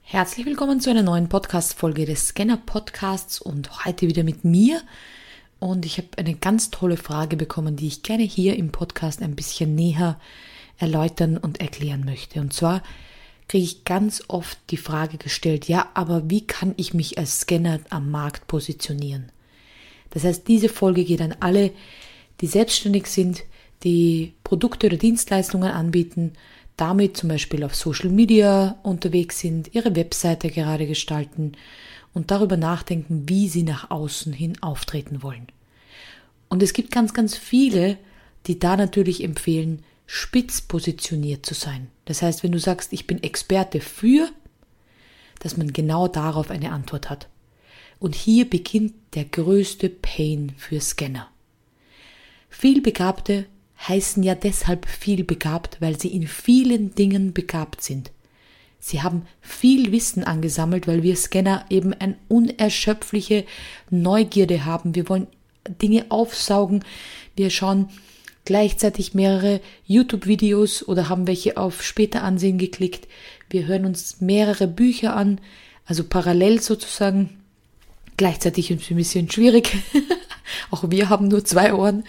Herzlich willkommen zu einer neuen Podcast-Folge des Scanner-Podcasts und heute wieder mit mir. Und ich habe eine ganz tolle Frage bekommen, die ich gerne hier im Podcast ein bisschen näher erläutern und erklären möchte. Und zwar kriege ich ganz oft die Frage gestellt, ja, aber wie kann ich mich als Scanner am Markt positionieren? Das heißt, diese Folge geht an alle, die selbstständig sind, die Produkte oder Dienstleistungen anbieten, damit zum Beispiel auf Social Media unterwegs sind, ihre Webseite gerade gestalten und darüber nachdenken, wie sie nach außen hin auftreten wollen. Und es gibt ganz, ganz viele, die da natürlich empfehlen, spitz positioniert zu sein. Das heißt, wenn du sagst, ich bin Experte für, dass man genau darauf eine Antwort hat. Und hier beginnt der größte Pain für Scanner. Vielbegabte heißen ja deshalb vielbegabt, weil sie in vielen Dingen begabt sind. Sie haben viel Wissen angesammelt, weil wir Scanner eben eine unerschöpfliche Neugierde haben. Wir wollen Dinge aufsaugen. Wir schauen gleichzeitig mehrere YouTube-Videos oder haben welche auf später ansehen geklickt. Wir hören uns mehrere Bücher an, also parallel sozusagen. Gleichzeitig ist es ein bisschen schwierig. Auch wir haben nur 2 Ohren.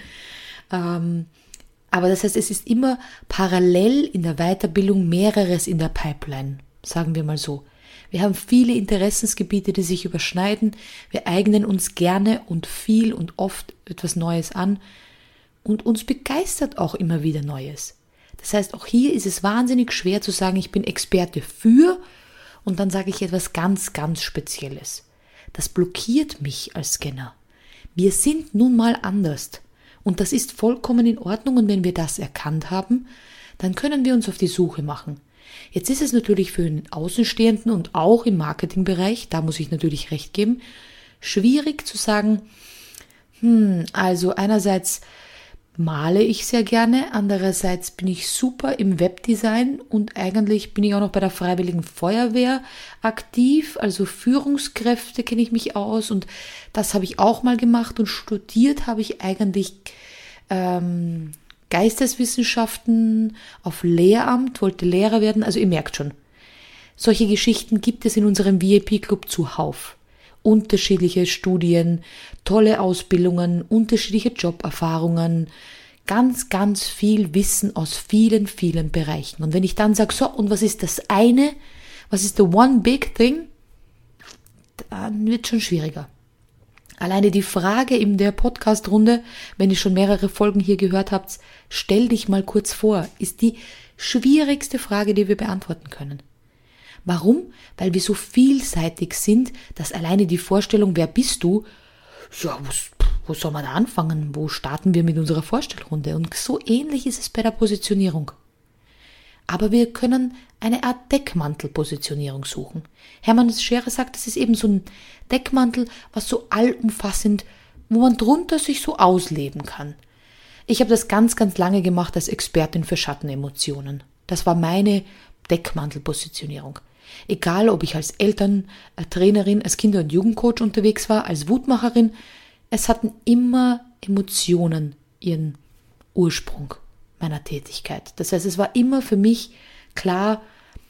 Aber das heißt, es ist immer parallel in der Weiterbildung mehreres in der Pipeline, sagen wir mal so. Wir haben viele Interessensgebiete, die sich überschneiden. Wir eignen uns gerne und viel und oft etwas Neues an. Und uns begeistert auch immer wieder Neues. Das heißt, auch hier ist es wahnsinnig schwer zu sagen, ich bin Experte für und dann sage ich etwas ganz, ganz Spezielles. Das blockiert mich als Scanner. Wir sind nun mal anders. Und das ist vollkommen in Ordnung und wenn wir das erkannt haben, dann können wir uns auf die Suche machen. Jetzt ist es natürlich für den Außenstehenden und auch im Marketingbereich, da muss ich natürlich recht geben, schwierig zu sagen, also einerseits male ich sehr gerne, andererseits bin ich super im Webdesign und eigentlich bin ich auch noch bei der Freiwilligen Feuerwehr aktiv, also Führungskräfte kenne ich mich aus und das habe ich auch mal gemacht und studiert habe ich eigentlich Geisteswissenschaften auf Lehramt, wollte Lehrer werden, also ihr merkt schon, solche Geschichten gibt es in unserem VIP-Club zuhauf. Unterschiedliche Studien, tolle Ausbildungen, unterschiedliche Joberfahrungen, ganz, ganz viel Wissen aus vielen, vielen Bereichen. Und wenn ich dann sage, so, und was ist das eine, was ist the one big thing, dann wird es schon schwieriger. Alleine die Frage in der Podcast-Runde, wenn ihr schon mehrere Folgen hier gehört habt, stell dich mal kurz vor, ist die schwierigste Frage, die wir beantworten können. Warum? Weil wir so vielseitig sind, dass alleine die Vorstellung, wer bist du? Ja, wo soll man da anfangen? Wo starten wir mit unserer Vorstellrunde? Und so ähnlich ist es bei der Positionierung. Aber wir können eine Art Deckmantelpositionierung suchen. Hermann Scherer sagt, es ist eben so ein Deckmantel, was so allumfassend, wo man drunter sich so ausleben kann. Ich habe das ganz, ganz lange gemacht als Expertin für Schattenemotionen. Das war meine Deckmantelpositionierung. Egal, ob ich als Eltern, Trainerin, als Kinder- und Jugendcoach unterwegs war, als Wutmacherin, es hatten immer Emotionen ihren Ursprung meiner Tätigkeit. Das heißt, es war immer für mich klar,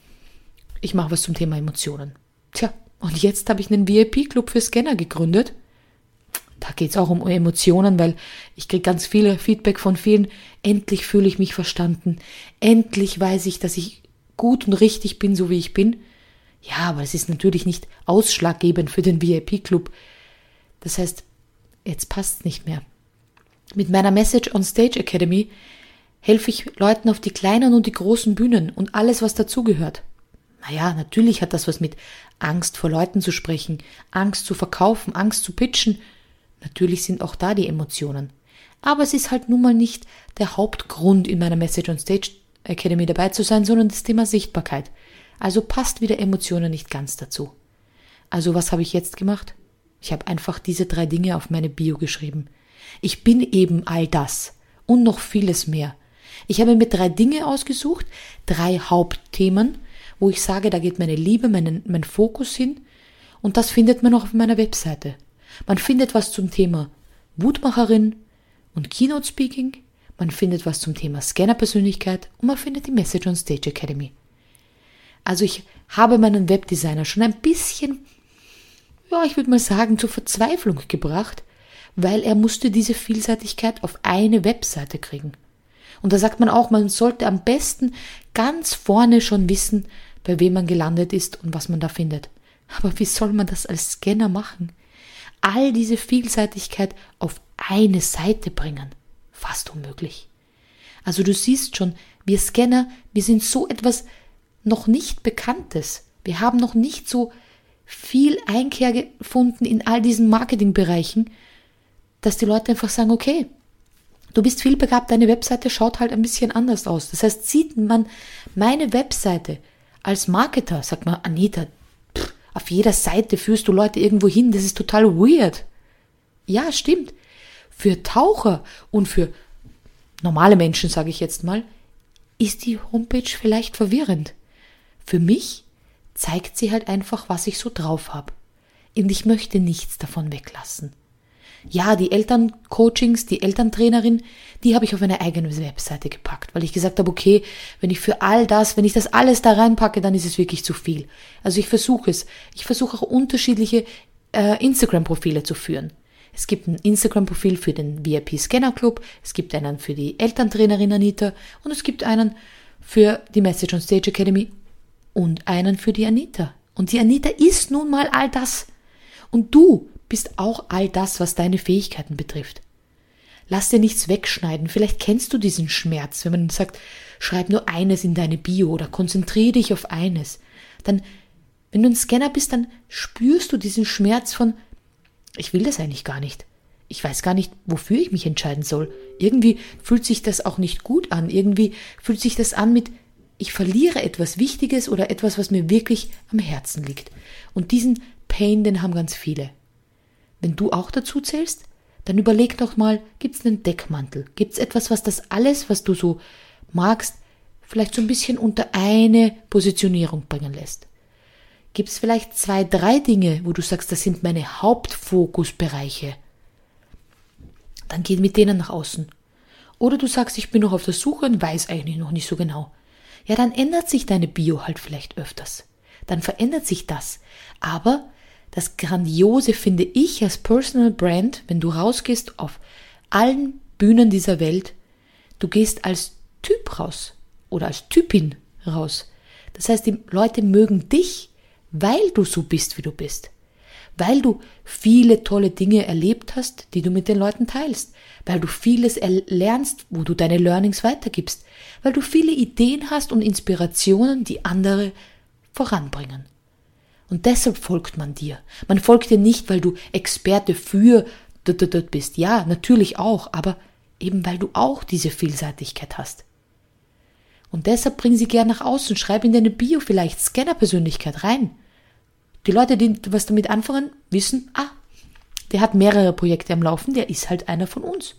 ich mache was zum Thema Emotionen. Tja, und jetzt habe ich einen VIP-Club für Scanner gegründet. Da geht es auch um Emotionen, weil ich kriege ganz viele Feedback von vielen. Endlich fühle ich mich verstanden. Endlich weiß ich, dass ich gut und richtig bin, so wie ich bin. Ja, aber es ist natürlich nicht ausschlaggebend für den VIP-Club. Das heißt, jetzt passt es nicht mehr. Mit meiner Message on Stage Academy helfe ich Leuten auf die kleinen und die großen Bühnen und alles, was dazugehört. Naja, natürlich hat das was mit Angst vor Leuten zu sprechen, Angst zu verkaufen, Angst zu pitchen. Natürlich sind auch da die Emotionen. Aber es ist halt nun mal nicht der Hauptgrund, in meiner Message on Stage Academy dabei zu sein, sondern das Thema Sichtbarkeit. Also passt wieder Emotionen nicht ganz dazu. Also was habe ich jetzt gemacht? Ich habe einfach diese 3 Dinge auf meine Bio geschrieben. Ich bin eben all das und noch vieles mehr. Ich habe mir 3 Dinge ausgesucht, 3 Hauptthemen, wo ich sage, da geht meine Liebe, mein Fokus hin und das findet man auch auf meiner Webseite. Man findet was zum Thema Wutmacherin und Keynote Speaking, man findet was zum Thema Scanner-Persönlichkeit und man findet die Message on Stage Academy. Also ich habe meinen Webdesigner schon ein bisschen, ja, ich würde mal sagen, zur Verzweiflung gebracht, weil er musste diese Vielseitigkeit auf eine Webseite kriegen. Und da sagt man auch, man sollte am besten ganz vorne schon wissen, bei wem man gelandet ist und was man da findet. Aber wie soll man das als Scanner machen? All diese Vielseitigkeit auf eine Seite bringen? Fast unmöglich. Also du siehst schon, wir Scanner, wir sind so etwas noch nicht Bekanntes. Wir haben noch nicht so viel Einkehr gefunden in all diesen Marketingbereichen, dass die Leute einfach sagen, okay, du bist vielbegabt, deine Webseite schaut halt ein bisschen anders aus. Das heißt, sieht man meine Webseite als Marketer, sagt man, Anita, auf jeder Seite führst du Leute irgendwo hin, das ist total weird. Ja, stimmt. Für Taucher und für normale Menschen, sage ich jetzt mal, ist die Homepage vielleicht verwirrend. Für mich zeigt sie halt einfach, was ich so drauf habe. Und ich möchte nichts davon weglassen. Ja, die Elterncoachings, die Elterntrainerin, die habe ich auf eine eigene Webseite gepackt, weil ich gesagt habe, okay, wenn ich das alles da reinpacke, dann ist es wirklich zu viel. Also ich versuche es. Ich versuche auch unterschiedliche Instagram-Profile zu führen. Es gibt ein Instagram-Profil für den VIP-Scanner-Club, es gibt einen für die Elterntrainerin Anita und es gibt einen für die Message on Stage Academy und einen für die Anita. Und die Anita ist nun mal all das. Und du bist auch all das, was deine Fähigkeiten betrifft. Lass dir nichts wegschneiden. Vielleicht kennst du diesen Schmerz, wenn man sagt, schreib nur eines in deine Bio oder konzentriere dich auf eines. Dann, wenn du ein Scanner bist, dann spürst du diesen Schmerz von, ich will das eigentlich gar nicht. Ich weiß gar nicht, wofür ich mich entscheiden soll. Irgendwie fühlt sich das auch nicht gut an. Irgendwie fühlt sich das an mit, ich verliere etwas Wichtiges oder etwas, was mir wirklich am Herzen liegt. Und diesen Pain, den haben ganz viele. Wenn du auch dazu zählst, dann überleg doch mal, gibt es einen Deckmantel? Gibt es etwas, was das alles, was du so magst, vielleicht so ein bisschen unter eine Positionierung bringen lässt? Gibt es vielleicht 2, 3 Dinge, wo du sagst, das sind meine Hauptfokusbereiche? Dann geh mit denen nach außen. Oder du sagst, ich bin noch auf der Suche und weiß eigentlich noch nicht so genau. Ja, dann ändert sich deine Bio halt vielleicht öfters. Dann verändert sich das. Aber das Grandiose finde ich als Personal Brand, wenn du rausgehst auf allen Bühnen dieser Welt, du gehst als Typ raus oder als Typin raus. Das heißt, die Leute mögen dich, weil du so bist, wie du bist. Weil du viele tolle Dinge erlebt hast, die du mit den Leuten teilst. Weil du vieles lernst, wo du deine Learnings weitergibst. Weil du viele Ideen hast und Inspirationen, die andere voranbringen. Und deshalb folgt man dir. Man folgt dir nicht, weil du Experte für bist. Ja, natürlich auch, aber eben weil du auch diese Vielseitigkeit hast. Und deshalb bring sie gern nach außen. Schreib in deine Bio vielleicht Scanner-Persönlichkeit rein. Die Leute, die was damit anfangen, wissen, der hat mehrere Projekte am Laufen, der ist halt einer von uns.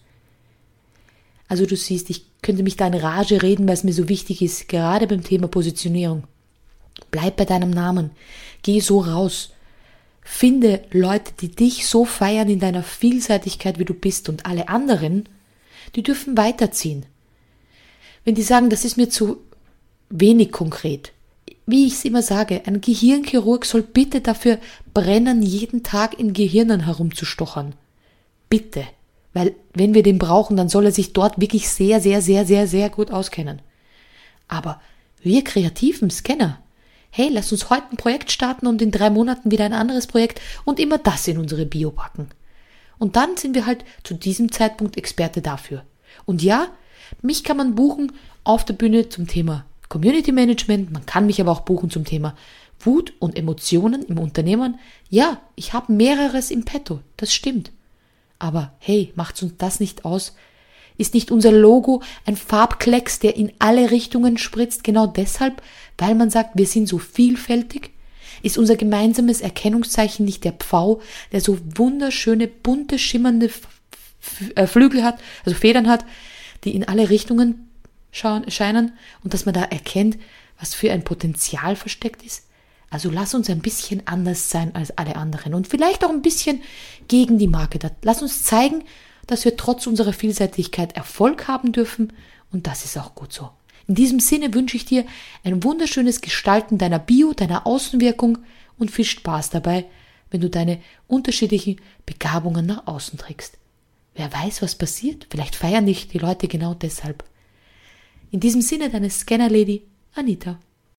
Also du siehst, ich könnte mich da in Rage reden, weil es mir so wichtig ist, gerade beim Thema Positionierung. Bleib bei deinem Namen. Geh so raus. Finde Leute, die dich so feiern in deiner Vielseitigkeit, wie du bist, und alle anderen, die dürfen weiterziehen. Wenn die sagen, das ist mir zu wenig konkret. Wie ich es immer sage, ein Gehirnchirurg soll bitte dafür brennen, jeden Tag in Gehirnen herumzustochern. Bitte. Weil wenn wir den brauchen, dann soll er sich dort wirklich sehr, sehr, sehr, sehr, sehr gut auskennen. Aber wir kreativen Scanner, hey, lass uns heute ein Projekt starten und in 3 Monaten wieder ein anderes Projekt und immer das in unsere Bio packen. Und dann sind wir halt zu diesem Zeitpunkt Experte dafür. Und ja, mich kann man buchen auf der Bühne zum Thema Community Management, man kann mich aber auch buchen zum Thema Wut und Emotionen im Unternehmen. Ja, ich habe mehreres im Petto, das stimmt. Aber hey, macht uns das nicht aus? Ist nicht unser Logo ein Farbklecks, der in alle Richtungen spritzt, genau deshalb, weil man sagt, wir sind so vielfältig? Ist unser gemeinsames Erkennungszeichen nicht der Pfau, der so wunderschöne, bunte, schimmernde Flügel hat, also Federn hat, die in alle Richtungen scheinen und dass man da erkennt, was für ein Potenzial versteckt ist? Also lass uns ein bisschen anders sein als alle anderen und vielleicht auch ein bisschen gegen die Marke. Lass uns zeigen, dass wir trotz unserer Vielseitigkeit Erfolg haben dürfen und das ist auch gut so. In diesem Sinne wünsche ich dir ein wunderschönes Gestalten deiner Bio, deiner Außenwirkung und viel Spaß dabei, wenn du deine unterschiedlichen Begabungen nach außen trägst. Wer weiß, was passiert? Vielleicht feiern dich die Leute genau deshalb. In diesem Sinne, deine Scanner-Lady, Anita.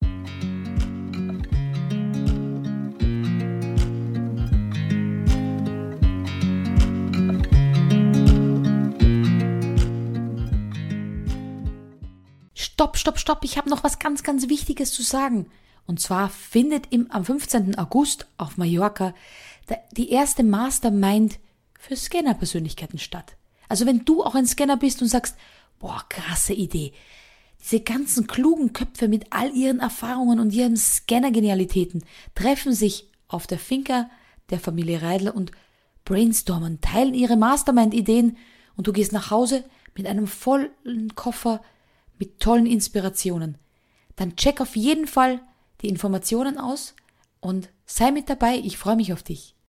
Stopp, ich habe noch was ganz, ganz Wichtiges zu sagen. Und zwar findet am 15. August auf Mallorca die erste Mastermind für Scanner-Persönlichkeiten statt. Also wenn du auch ein Scanner bist und sagst, boah, krasse Idee. Diese ganzen klugen Köpfe mit all ihren Erfahrungen und ihren Scanner-Genialitäten treffen sich auf der Finca der Familie Reidler und brainstormen, teilen ihre Mastermind-Ideen und du gehst nach Hause mit einem vollen Koffer mit tollen Inspirationen. Dann check auf jeden Fall die Informationen aus und sei mit dabei. Ich freue mich auf dich.